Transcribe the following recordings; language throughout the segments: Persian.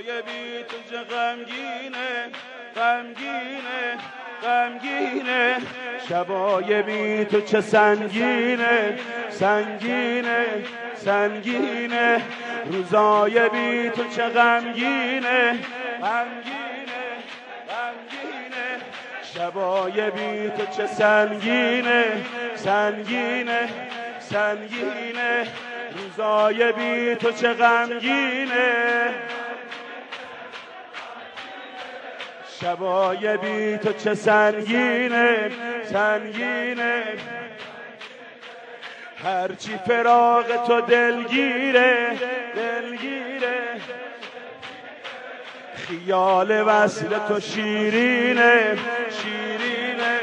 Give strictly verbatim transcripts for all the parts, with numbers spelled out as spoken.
شبای بی تو چه غمگینه غمگینه غمگینه شبای بی تو چه سنگینه سنگینه سنگینه روزای بی تو چه غمگینه غمگینه غمگینه شبای بی تو چه سنگینه سنگینه سنگینه روزای بی تو چه غمگینه شبای بی تو چه سنگینه سنگینه هرچی فراق تو دلگیره دلگیره خیال وصل تو شیرینه شیرینه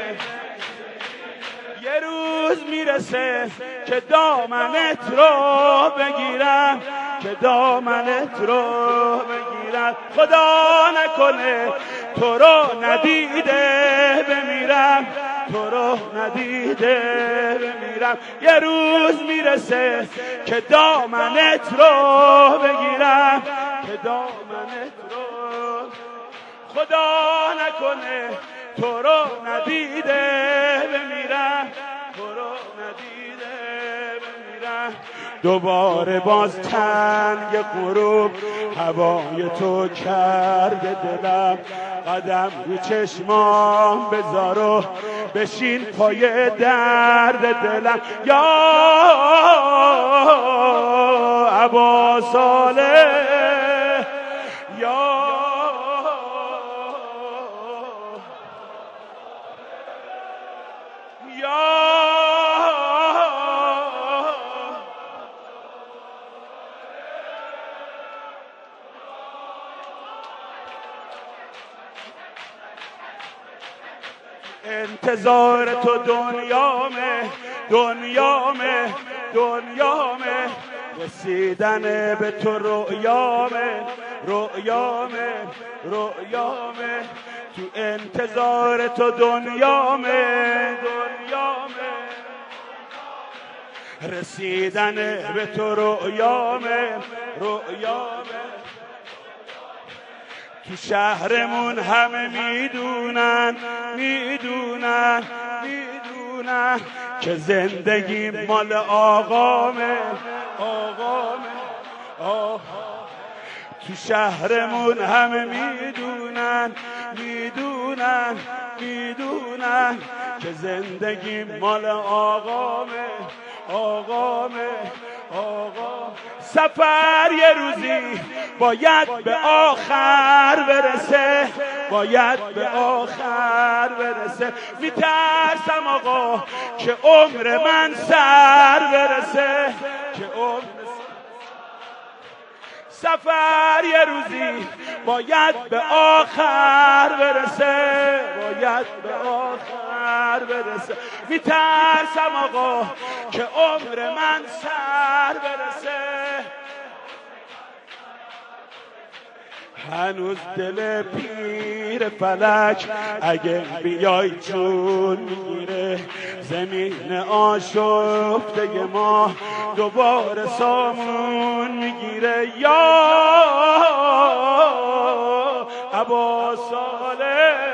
یه روز میرسه که دامنت رو بگیرم که دامنت رو بگیرم خدا نکنه تو رو ندیده بمیرم تو رو ندیده بمیرم یه روز میرسه که دامنت رو بگیرم که دامنت رو خدا نکنه تو رو ندیده بمیرم تو رو ندیده بمیرم دوباره باز تنگ غروب هوای تو کرده دلم قدم رو چشمام بذار و بشین پای درد دلم یا ابا صالح یا یا انتظار تو دنیامه دنیامه دنیامه رسیدن به تو رؤیامه رؤیامه رؤیامه تو انتظار تو دنیامه دنیامه رسیدن به تو رؤیامه رؤیامه تو شهرمون همه میدونن میدونن میدونن که زندگی مال آقامه آقامه آقا تو شهرمون همه میدونن میدونن میدونن که زندگی مال آقامه آقامه آقا سفر یه روزی باید به آخر برسه باید به آخر برسه میترسم آقا که عمر من سر برسه که عمر سفر یه روزی باید به آخر برسه باید به آخر برسه میترسم آقا که عمر من سر برسه هنوز دل پیر فلک اگه بیای چون میگیره زمین آشفته ما دوباره سامون میگیره یا ابا صالح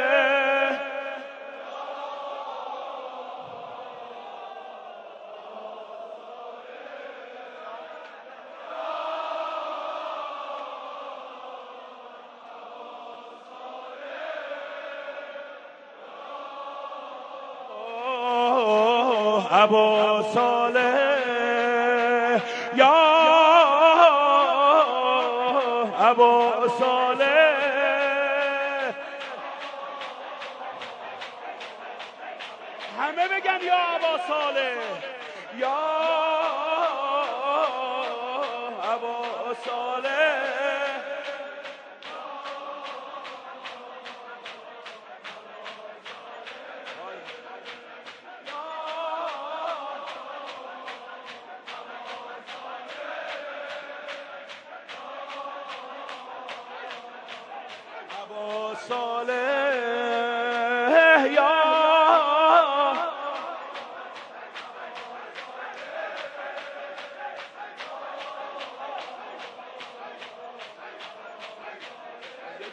ابا صالح یا ابا صالح همه بگن یا ابا صالح یا ابا صالح صالح یا